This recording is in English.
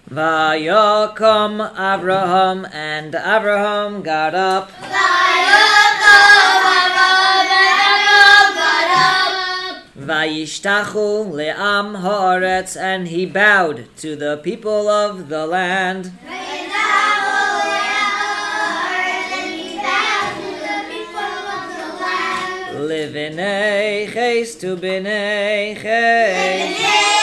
Vayokom Avraham, and Avraham got up. Vayishtachu le'am haaretz, and he bowed to the people of the land. Livinei ches to binei ches.